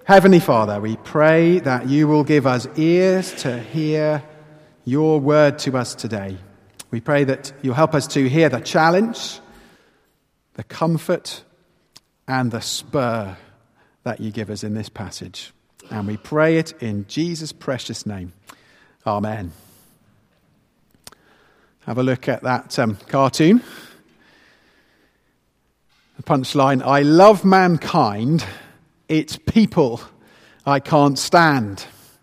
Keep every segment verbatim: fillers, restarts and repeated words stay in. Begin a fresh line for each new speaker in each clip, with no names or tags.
Heavenly Father, we pray that you will give us ears to hear your word to us today. We pray that you'll help us to hear the challenge, the comfort, and the spur that you give us in this passage. And we pray it in Jesus' precious name. Amen. Have a look at that um, cartoon. The punchline, I love mankind, it's people I can't stand.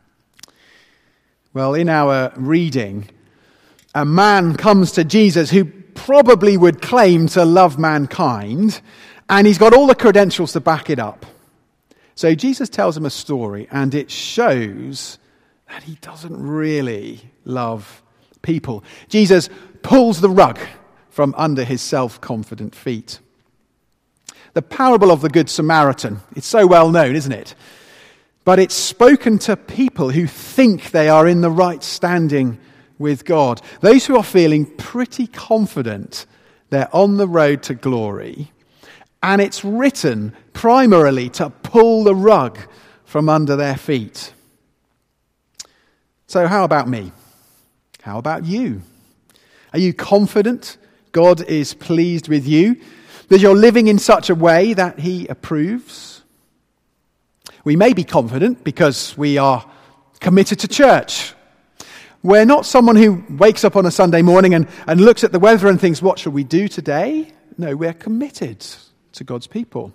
Well, in our reading, a man comes to Jesus who probably would claim to love mankind, and he's got all the credentials to back it up. So Jesus tells him a story, and it shows that he doesn't really love people. Jesus pulls the rug from under his self-confident feet. The parable of the Good Samaritan, it's so well known, isn't it? But it's spoken to people who think they are in the right standing with God. Those who are feeling pretty confident they're on the road to glory. And it's written primarily to pull the rug from under their feet. So how about me? How about you? Are you confident God is pleased with you? That you're living in such a way that he approves? We may be confident because we are committed to church. We're not someone who wakes up on a Sunday morning and, and looks at the weather and thinks, what shall we do today? No, we're committed to God's people.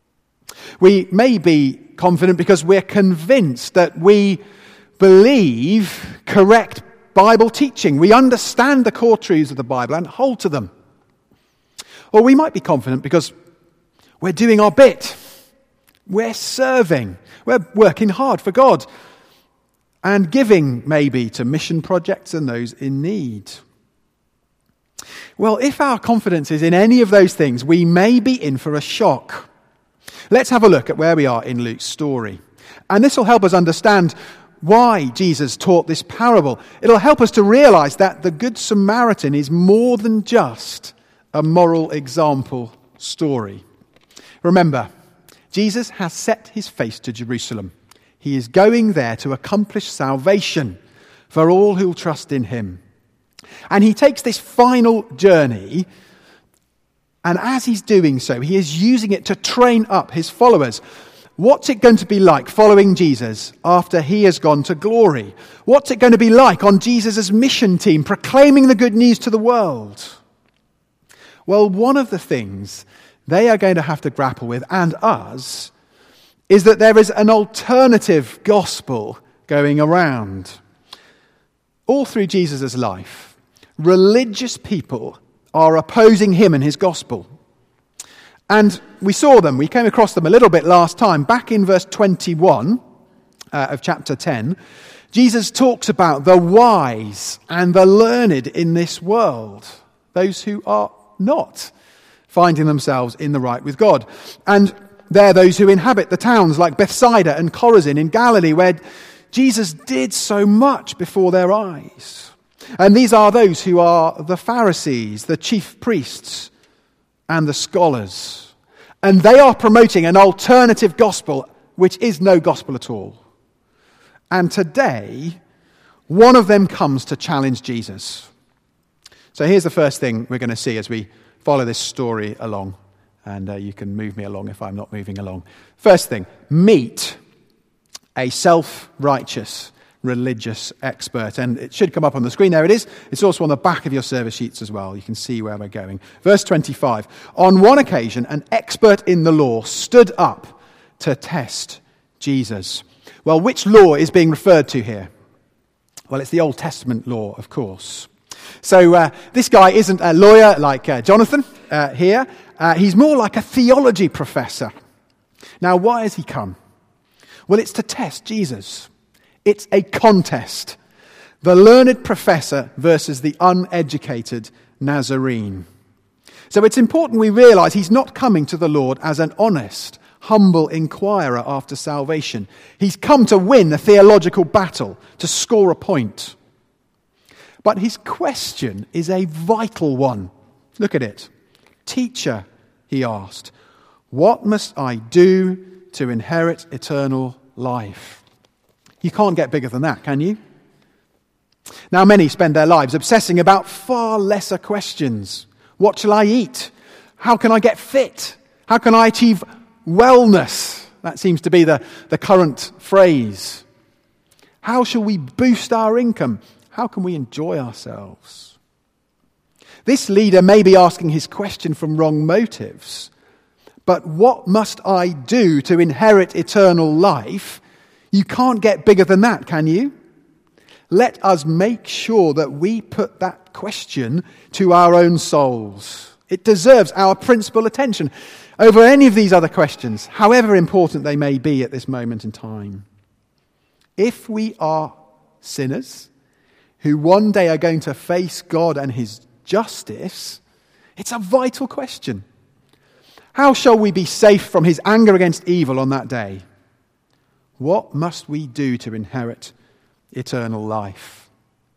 We may be confident because we're convinced that we believe correct Bible teaching. We understand the core truths of the Bible and hold to them. Or we might be confident because we're doing our bit. We're serving. We're working hard for God. And giving maybe to mission projects and those in need. Well, if our confidence is in any of those things, we may be in for a shock. Let's have a look at where we are in Luke's story. And this will help us understand why Jesus taught this parable. It'll help us to realize that the Good Samaritan is more than just a moral example story. Remember, Jesus has set his face to Jerusalem. He is going there to accomplish salvation for all who'll trust in him. And he takes this final journey, and as he's doing so, he is using it to train up his followers. What's it going to be like following Jesus after he has gone to glory? What's it going to be like on Jesus' mission team, proclaiming the good news to the world? Well, one of the things they are going to have to grapple with, and us, is that there is an alternative gospel going around. All through Jesus' life, religious people are opposing him and his gospel. And we saw them, we came across them a little bit last time. Back in verse twenty-one uh, of chapter ten, Jesus talks about the wise and the learned in this world, those who are not finding themselves in the right with God. And they're those who inhabit the towns like Bethsaida and Chorazin in Galilee, where Jesus did so much before their eyes. And these are those who are the Pharisees, the chief priests, and the scholars. And they are promoting an alternative gospel, which is no gospel at all. And today, one of them comes to challenge Jesus. So here's the first thing we're going to see as we follow this story along. And uh, you can move me along if I'm not moving along. First thing, meet a self-righteous religious expert. And it should come up on the screen. There it is. It's also on the back of your service sheets as well. You can see where we're going. Verse twenty-five. On one occasion, an expert in the law stood up to test Jesus. Well, which law is being referred to here? Well, it's the Old Testament law, of course. So uh, this guy isn't a lawyer like uh, Jonathan uh, here. Uh, he's more like a theology professor. Now, why has he come? Well, it's to test Jesus. It's a contest. The learned professor versus the uneducated Nazarene. So it's important we realize he's not coming to the Lord as an honest, humble inquirer after salvation. He's come to win a theological battle, to score a point. But his question is a vital one. Look at it. Teacher, he asked, What must I do to inherit eternal life? You can't get bigger than that, can you? Now, many spend their lives obsessing about far lesser questions. What shall I eat? How can I get fit? How can I achieve wellness? That seems to be the, the current phrase. How shall we boost our income? How can we enjoy ourselves? This leader may be asking his question from wrong motives. But what must I do to inherit eternal life? You can't get bigger than that, can you? Let us make sure that we put that question to our own souls. It deserves our principal attention over any of these other questions, however important they may be at this moment in time. If we are sinners who one day are going to face God and his justice, it's a vital question. How shall we be safe from his anger against evil on that day? What must we do to inherit eternal life?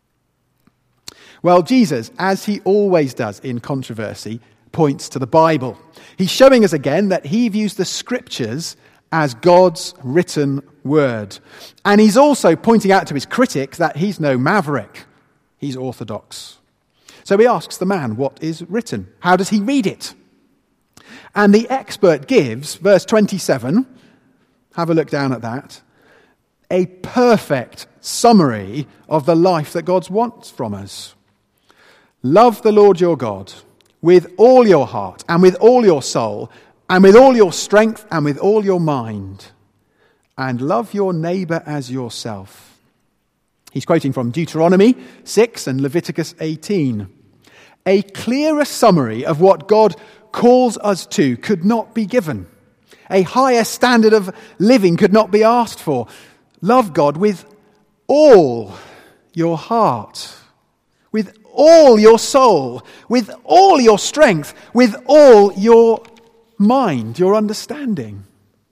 Well, Jesus, as he always does in controversy, points to the Bible. He's showing us again that he views the scriptures as God's written word. And he's also pointing out to his critics that he's no maverick. He's orthodox. So he asks the man, what is written? How does he read it? And the expert gives, verse twenty-seven, have a look down at that, a perfect summary of the life that God wants from us. Love the Lord your God with all your heart and with all your soul and with all your strength and with all your mind. And love your neighbour as yourself. He's quoting from Deuteronomy six and Leviticus eighteen. A clearer summary of what God calls us to could not be given. A higher standard of living could not be asked for. Love God with all your heart, with all your soul, with all your strength, with all your mind, your understanding.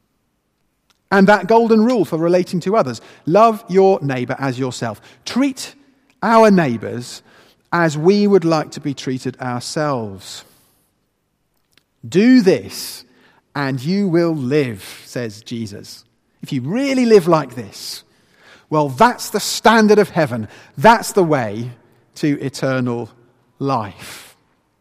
And that golden rule for relating to others, love your neighbour as yourself. Treat our neighbours as we would like to be treated ourselves. Do this and you will live, says Jesus. If you really live like this, well, that's the standard of heaven. That's the way to eternal life.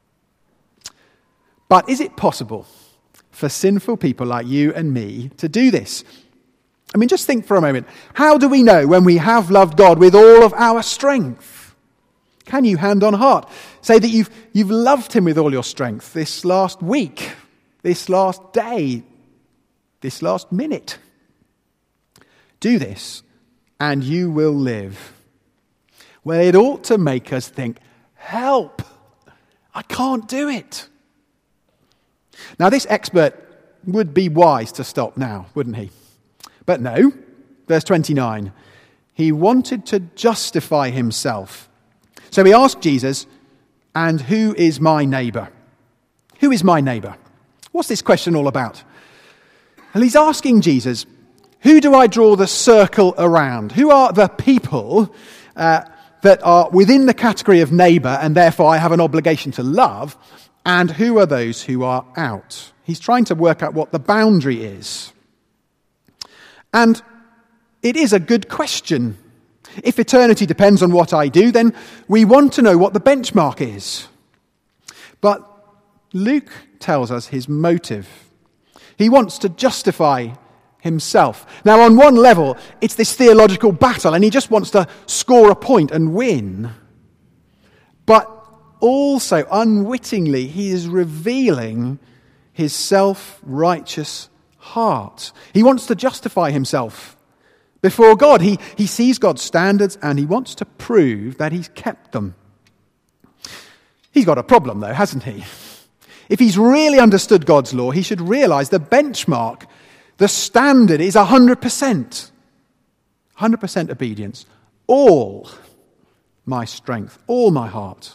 But is it possible for sinful people like you and me to do this? I mean, just think for a moment. How do we know when we have loved God with all of our strength? Can you, hand on heart, say that you've, you've loved him with all your strength this last week, this last day, this last minute? Do this, and you will live. Well, it ought to make us think, help, I can't do it. Now, this expert would be wise to stop now, wouldn't he? But no, verse twenty-nine, he wanted to justify himself. So he asked Jesus, and who is my neighbour? Who is my neighbour? What's this question all about? And he's asking Jesus, who do I draw the circle around? Who are the people uh, that are within the category of neighbour and therefore I have an obligation to love? And who are those who are out? He's trying to work out what the boundary is. And it is a good question. If eternity depends on what I do, then we want to know what the benchmark is. But Luke tells us his motive. He wants to justify himself. Now, on one level, it's this theological battle, and he just wants to score a point and win. But also, unwittingly, he is revealing his self-righteous heart. He wants to justify himself before God. He, he sees God's standards and he wants to prove that he's kept them. He's got a problem though, hasn't he? If he's really understood God's law, he should realize the benchmark, the standard is one hundred percent. one hundred percent obedience. All my strength, all my heart.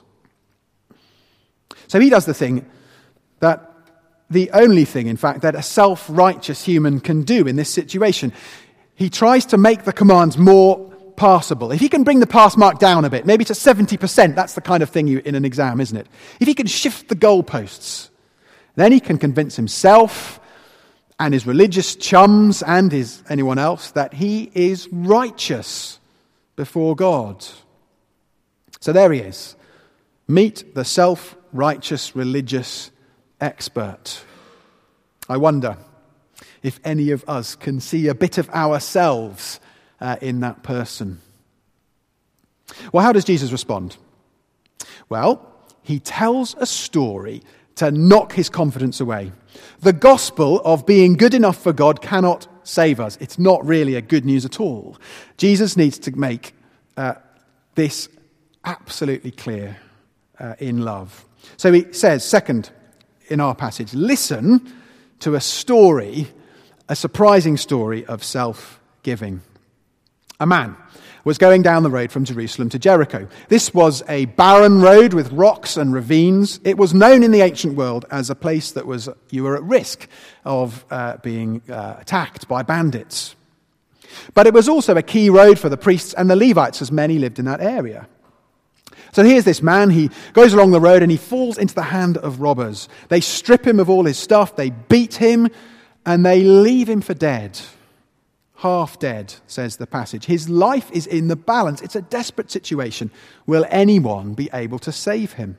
So he does the thing that the only thing, in fact, that a self-righteous human can do in this situation. He tries to make the commands more passable. If he can bring the pass mark down a bit, maybe to seventy percent, that's the kind of thing you, in an exam, isn't it? If he can shift the goalposts, then he can convince himself and his religious chums and his anyone else that he is righteous before God. So there he is. Meet the self-righteous religious expert. I wonder if any of us can see a bit of ourselves uh, in that person. Well, how does Jesus respond? Well, he tells a story to knock his confidence away. The gospel of being good enough for God cannot save us. It's not really a good news at all. Jesus needs to make uh, this absolutely clear uh, in love. So he says, second, in our passage, listen to a story, a surprising story of self-giving. A man was going down the road from Jerusalem to Jericho. This was a barren road with rocks and ravines. It was known in the ancient world as a place that was you were at risk of uh, being uh, attacked by bandits. But it was also a key road for the priests and the Levites, as many lived in that area. So here's this man, he goes along the road and he falls into the hand of robbers. They strip him of all his stuff, they beat him, and they leave him for dead. Half dead, says the passage. His life is in the balance. It's a desperate situation. Will anyone be able to save him?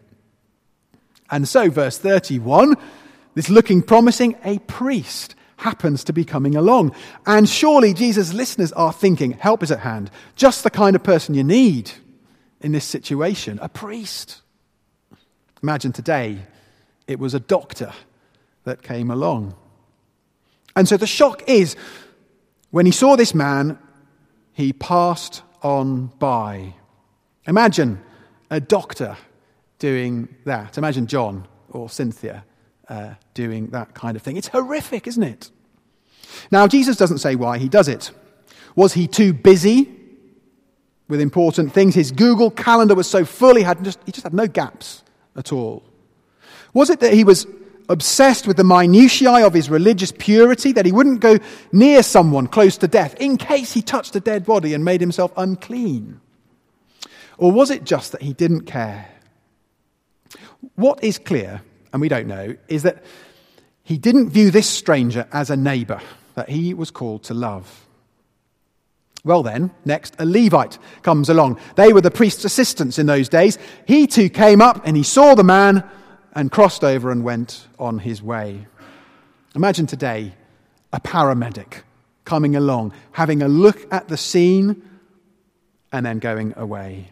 And so, verse thirty-one, this looking promising, a priest happens to be coming along. And surely Jesus' listeners are thinking, help is at hand. Just the kind of person you need in this situation, a priest. Imagine today, it was a doctor that came along. And so the shock is, when he saw this man, he passed on by. Imagine a doctor doing that. Imagine John or Cynthia uh, doing that kind of thing. It's horrific, isn't it? Now, Jesus doesn't say why he does it. Was he too busy with important things? His Google calendar was so full, he, had just, he just had no gaps at all. Was it that he was obsessed with the minutiae of his religious purity, that he wouldn't go near someone close to death in case he touched a dead body and made himself unclean? Or was it just that he didn't care? What is clear, and we don't know, is that he didn't view this stranger as a neighbour that he was called to love. Well then, next, a Levite comes along. They were the priest's assistants in those days. He too came up and he saw the man and crossed over and went on his way. Imagine today a paramedic coming along, having a look at the scene and then going away.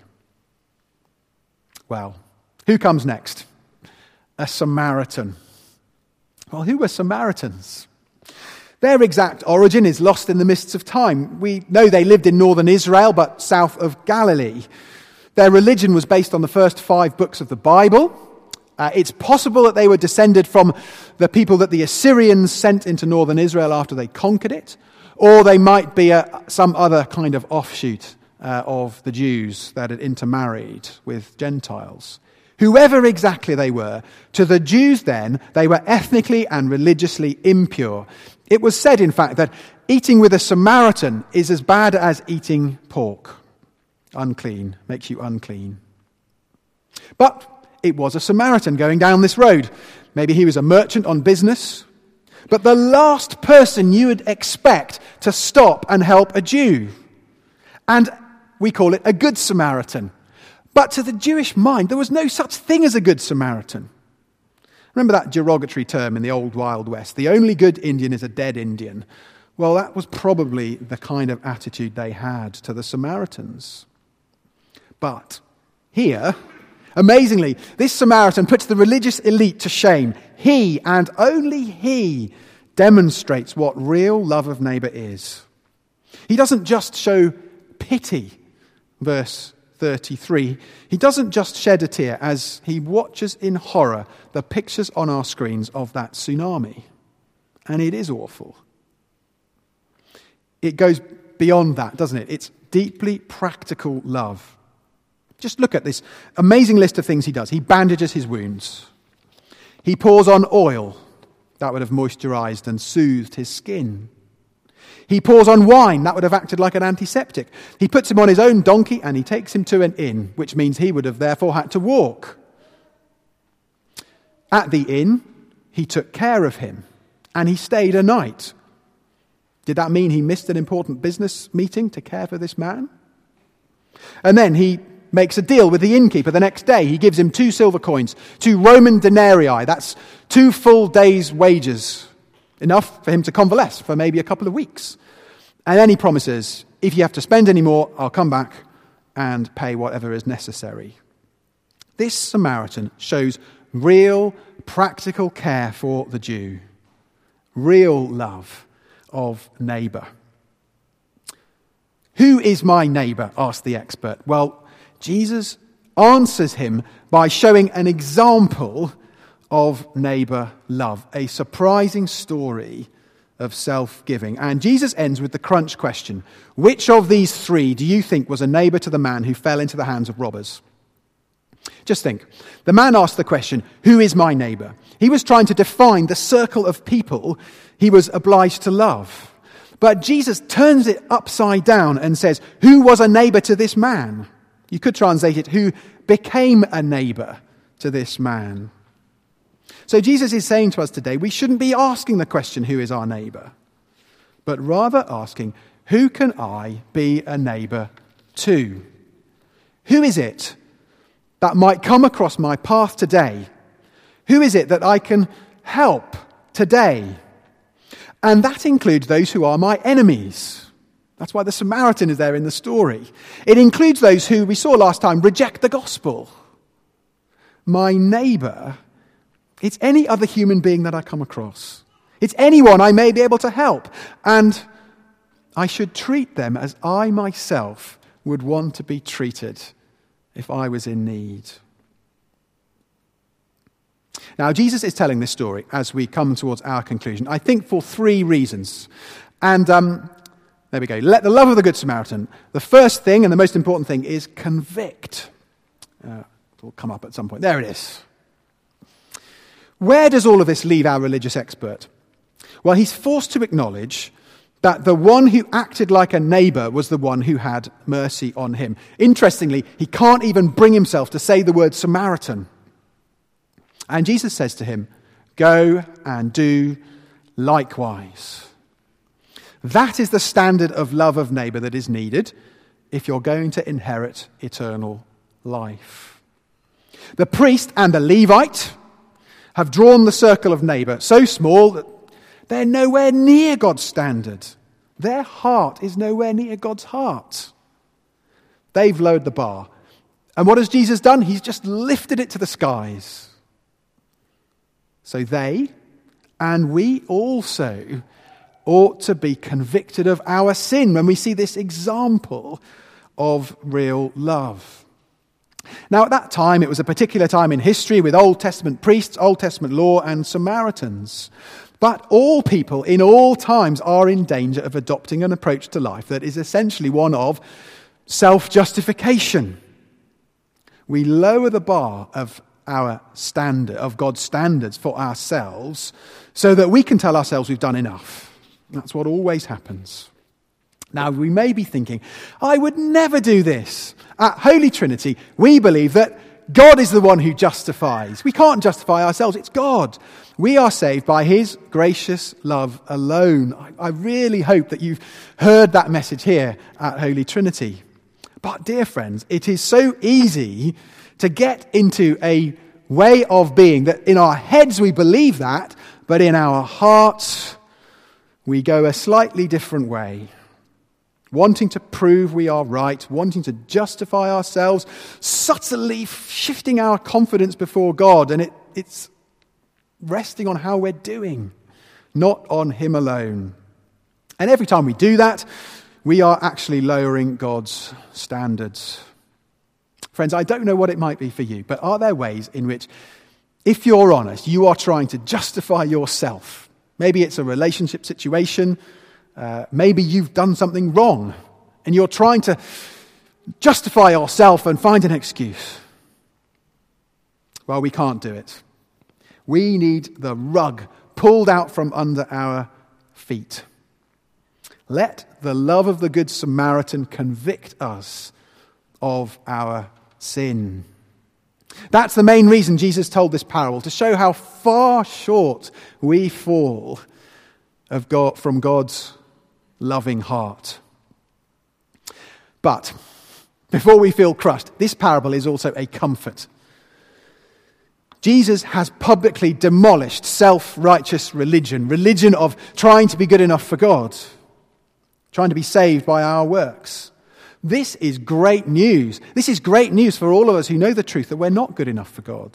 Well, who comes next? A Samaritan. Well, who were Samaritans? Their exact origin is lost in the mists of time. We know they lived in northern Israel, but south of Galilee. Their religion was based on the first five books of the Bible. Uh, it's possible that they were descended from the people that the Assyrians sent into northern Israel after they conquered it, or they might be a, some other kind of offshoot uh, of the Jews that had intermarried with Gentiles. Whoever exactly they were, to the Jews then, they were ethnically and religiously impure. It was said, in fact, that eating with a Samaritan is as bad as eating pork. Unclean, makes you unclean. But it was a Samaritan going down this road. Maybe he was a merchant on business. But the last person you would expect to stop and help a Jew. And we call it a good Samaritan. But to the Jewish mind, there was no such thing as a good Samaritan. Remember that derogatory term in the old Wild West, the only good Indian is a dead Indian. Well, that was probably the kind of attitude they had to the Samaritans. But here, amazingly, this Samaritan puts the religious elite to shame. He, and only he, demonstrates what real love of neighbour is. He doesn't just show pity, verse thirty-three. He doesn't just shed a tear as he watches in horror the pictures on our screens of that tsunami. And it is awful. It goes beyond that, doesn't it? It's deeply practical love. Just look at this amazing list of things he does. He bandages his wounds. He pours on oil that would have moisturized and soothed his skin. He pours on wine that would have acted like an antiseptic. He puts him on his own donkey and he takes him to an inn, which means he would have therefore had to walk. At the inn, he took care of him. and he stayed a night. Did that mean he missed an important business meeting to care for this man? And then he makes a deal with the innkeeper the next day. He gives him two silver coins, two Roman denarii. That's two full days' wages, enough for him to convalesce for maybe a couple of weeks. And then he promises, if you have to spend any more, I'll come back and pay whatever is necessary. This Samaritan shows real, practical care for the Jew, real love of neighbour. Who is my neighbour? Asked the expert. Well, Jesus answers him by showing an example of neighbour love, a surprising story of self-giving. And Jesus ends with the crunch question: which of these three do you think was a neighbour to the man who fell into the hands of robbers? Just think. The man asked the question, who is my neighbour? He was trying to define the circle of people he was obliged to love. But Jesus turns it upside down and says, who was a neighbour to this man? You could translate it, who became a neighbour to this man. So Jesus is saying to us today, we shouldn't be asking the question, who is our neighbour? But rather asking, who can I be a neighbour to? Who is it that might come across my path today? Who is it that I can help today? And that includes those who are my enemies. That's why the Samaritan is there in the story. It includes those who, we saw last time, reject the gospel. My neighbour, it's any other human being that I come across. It's anyone I may be able to help. And I should treat them as I myself would want to be treated if I was in need. Now, Jesus is telling this story as we come towards our conclusion, I think for three reasons. And um, there we go. Let the love of the Good Samaritan. The first thing and the most important thing is convict. Uh, it'll come up at some point. There it is. Where does all of this leave our religious expert? Well, he's forced to acknowledge that the one who acted like a neighbour was the one who had mercy on him. Interestingly, he can't even bring himself to say the word Samaritan. And Jesus says to him, go and do likewise. That is the standard of love of neighbour that is needed if you're going to inherit eternal life. The priest and the Levite have drawn the circle of neighbour so small that they're nowhere near God's standard. Their heart is nowhere near God's heart. They've lowered the bar. And what has Jesus done? He's just lifted it to the skies. So they, and we also, ought to be convicted of our sin when we see this example of real love. Now, at that time, it was a particular time in history with Old Testament priests, Old Testament law, and Samaritans. But all people in all times are in danger of adopting an approach to life that is essentially one of self-justification. We lower the bar of our standard, of God's standards for ourselves, so that we can tell ourselves we've done enough. That's what always happens. Now, we may be thinking, I would never do this. At Holy Trinity, we believe that God is the one who justifies. We can't justify ourselves, it's God. We are saved by his gracious love alone. I, I really hope that you've heard that message here at Holy Trinity. But dear friends, it is so easy to get into a way of being that in our heads we believe that, but in our hearts we go a slightly different way. Wanting to prove we are right, wanting to justify ourselves, subtly shifting our confidence before God, and it, it's resting on how we're doing, not on him alone. And every time we do that, we are actually lowering God's standards. Friends, I don't know what it might be for you, but are there ways in which, if you're honest, you are trying to justify yourself? Maybe it's a relationship situation. Uh, maybe you've done something wrong and you're trying to justify yourself and find an excuse. Well, we can't do it. We need the rug pulled out from under our feet. Let the love of the Good Samaritan convict us of our sin. That's the main reason Jesus told this parable, to show how far short we fall of God, from God's loving heart. But before we feel crushed, this parable is also a comfort. Jesus has publicly demolished self-righteous religion, religion of trying to be good enough for God, trying to be saved by our works. This is great news. This is great news for all of us who know the truth that we're not good enough for God.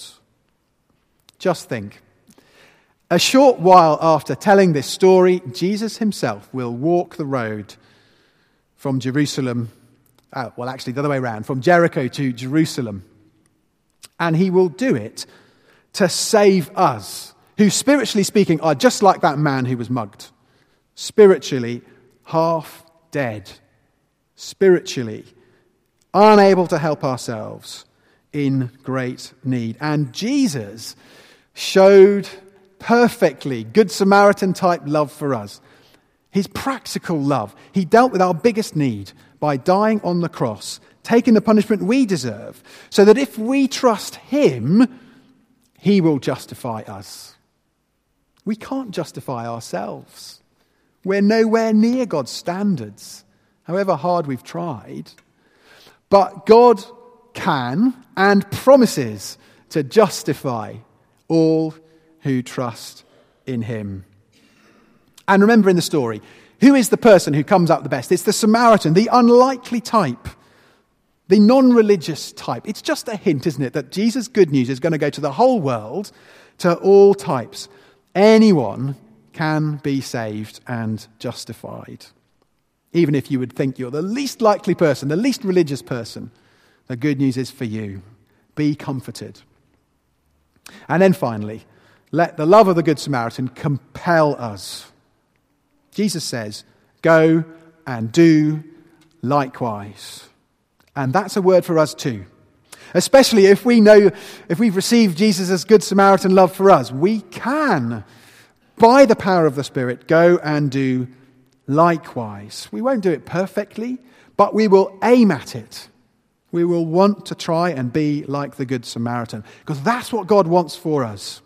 Just think. A short while after telling this story, Jesus himself will walk the road from Jerusalem, uh, well actually the other way around, from Jericho to Jerusalem. And he will do it to save us, who spiritually speaking are just like that man who was mugged. Spiritually half dead. Spiritually unable to help ourselves, in great need. And Jesus showed perfectly Good Samaritan type love for us. His practical love. He dealt with our biggest need by dying on the cross, taking the punishment we deserve, so that if we trust him, he will justify us. We can't justify ourselves. We're nowhere near God's standards, however hard we've tried. But God can and promises to justify all who trust in him. And remember in the story, who is the person who comes out the best? It's the Samaritan, the unlikely type, the non-religious type. It's just a hint, isn't it, that Jesus' good news is going to go to the whole world, to all types. Anyone can be saved and justified. Even if you would think you're the least likely person, the least religious person, the good news is for you. Be comforted. And then finally, let the love of the Good Samaritan compel us. Jesus says, go and do likewise. And that's a word for us too. Especially if we know, if we've received Jesus' Good Samaritan love for us, we can, by the power of the Spirit, go and do likewise. We won't do it perfectly, but we will aim at it. We will want to try and be like the Good Samaritan, because that's what God wants for us.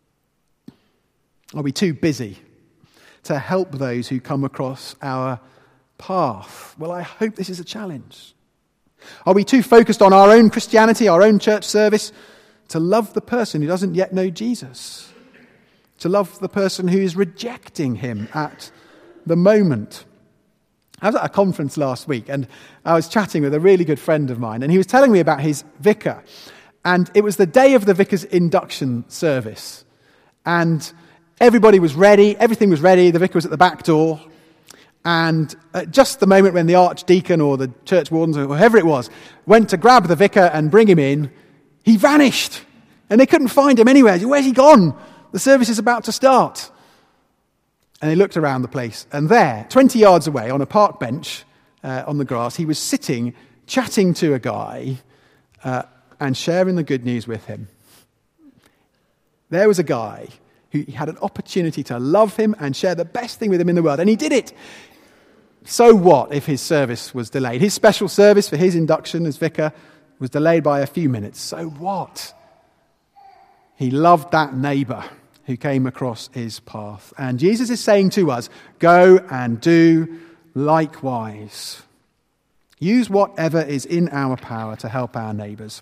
Are we too busy to help those who come across our path? Well, I hope this is a challenge. Are we too focused on our own Christianity, our own church service, to love the person who doesn't yet know Jesus? To love the person who is rejecting him at the moment? I was at a conference last week and I was chatting with a really good friend of mine, and he was telling me about his vicar. And it was the day of the vicar's induction service. And everybody was ready, everything was ready, the vicar was at the back door. And at just the moment when the archdeacon or the church wardens or whoever it was went to grab the vicar and bring him in, he vanished. And they couldn't find him anywhere. Where's he gone? The service is about to start. And they looked around the place, and there, twenty yards away on a park bench uh, on the grass, he was sitting, chatting to a guy uh, and sharing the good news with him. There was a guy who had an opportunity to love him and share the best thing with him in the world, and he did it. So what if his service was delayed? His special service for his induction as vicar was delayed by a few minutes. So what? He loved that neighbour who came across his path. And Jesus is saying to us, go and do likewise. Use whatever is in our power to help our neighbours.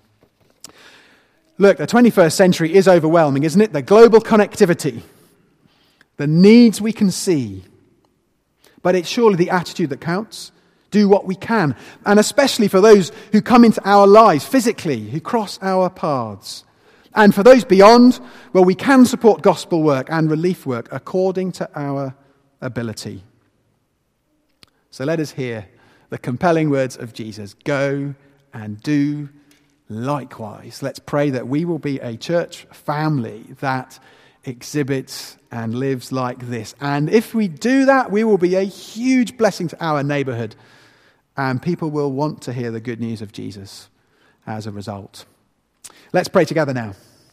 Look, the twenty-first century is overwhelming, isn't it? The global connectivity, the needs we can see. But it's surely the attitude that counts. Do what we can. And especially for those who come into our lives physically, who cross our paths. And for those beyond, well, we can support gospel work and relief work according to our ability. So let us hear the compelling words of Jesus. Go and do likewise. Let's pray that we will be a church family that exhibits and lives like this. And if we do that, we will be a huge blessing to our neighborhood, and people will want to hear the good news of Jesus as a result. Let's pray together now.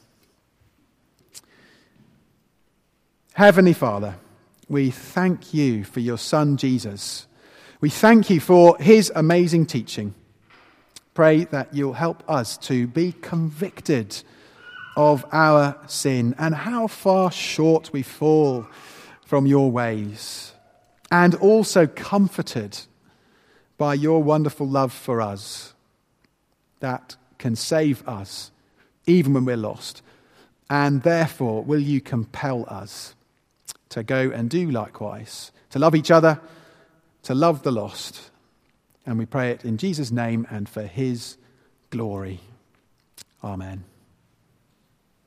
Heavenly Father, we thank you for your Son Jesus. We thank you for his amazing teaching. Pray that you'll help us to be convicted of our sin and how far short we fall from your ways, and also comforted by your wonderful love for us that can save us even when we're lost. And therefore, will you compel us to go and do likewise, to love each other, to love the lost. And we pray it in Jesus' name and for his glory. Amen.